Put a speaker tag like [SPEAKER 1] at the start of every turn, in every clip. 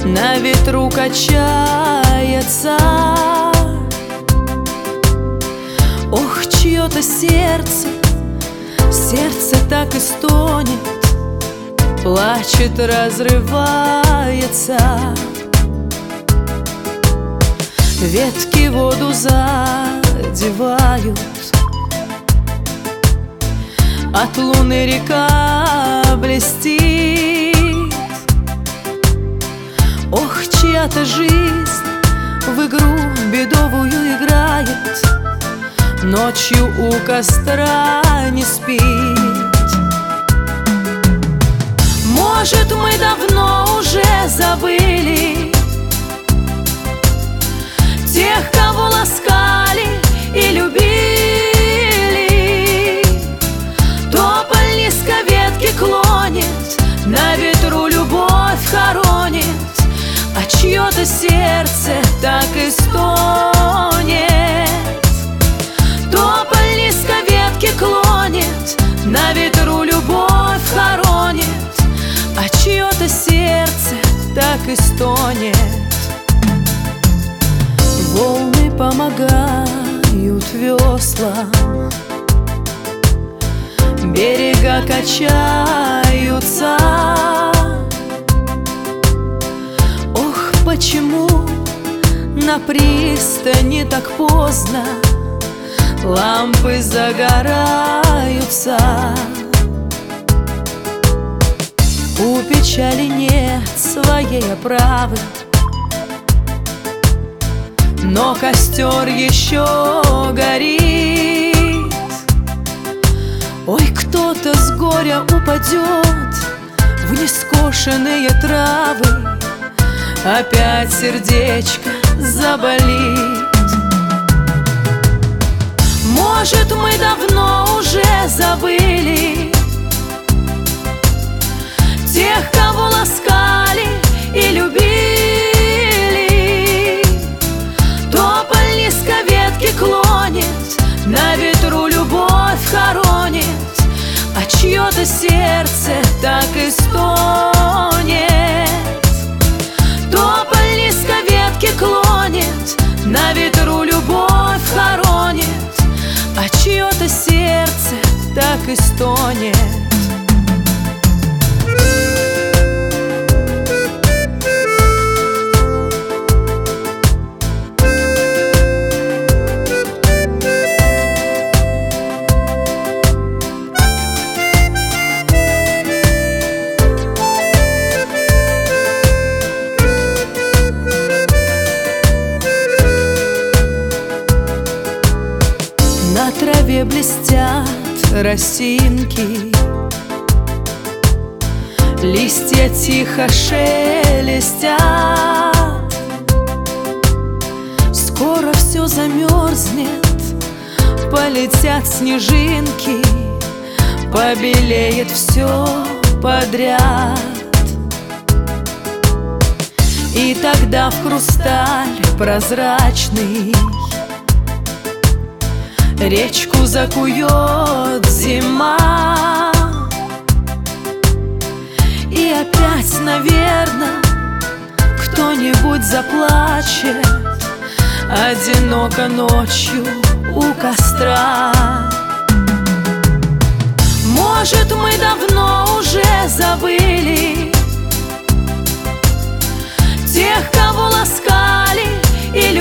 [SPEAKER 1] на ветру качается. Ох, чье-то сердце, сердце так и стонет, плачет, разрывается. Ветки воду задевают, от луны река блестит. Ох, чья-то жизнь в игру бедовую играет, ночью у костра не спит. Может, мы давно уже забыли тех, кого ласкали и любили. Тополь низко ветки клонит, на ветру любовь хоронит, а чье-то сердце так и стонет. Тополь низко ветки клонит, на ветру любовь хоронит, а чье-то сердце так и стонет. Волны помогают веслам, берега качаются. Ох, почему на пристани так поздно лампы загораются? У печали нет своей оправы, но костер еще горит. Ой, кто-то с горя упадет в нескошенные травы, опять сердечко заболит. Может, мы давно уже забыли тех, кого ласкали и любили. Тополь низко ветки клонит, на ветру любовь хоронит, а чье-то сердце так и стонет. Тополь низко ветки клонит, на ветру любовь хоронит, а чье-то сердце так и стонет. На траве блестят росинки, листья тихо шелестят. Скоро все замерзнет, полетят снежинки, побелеет все подряд. И тогда в хрусталь прозрачный речку закует зима. И опять, наверно, кто-нибудь заплачет одиноко ночью у костра. Может, мы давно уже забыли тех, кого ласкали и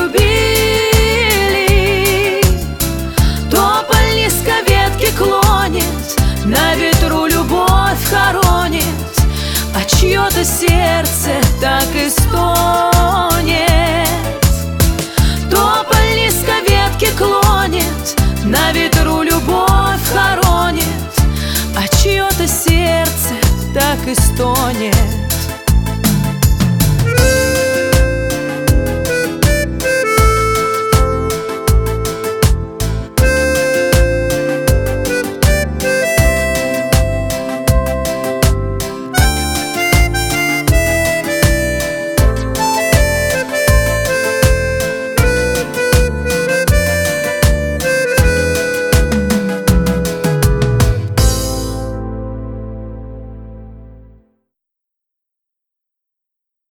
[SPEAKER 1] любили. Тополь низко ветки клонит, на ветру любовь хоронит, а чье-то сердце так и стонет. Тополь низко ветки клонит, на ветру любовь хоронит, а чье-то сердце так и стонет.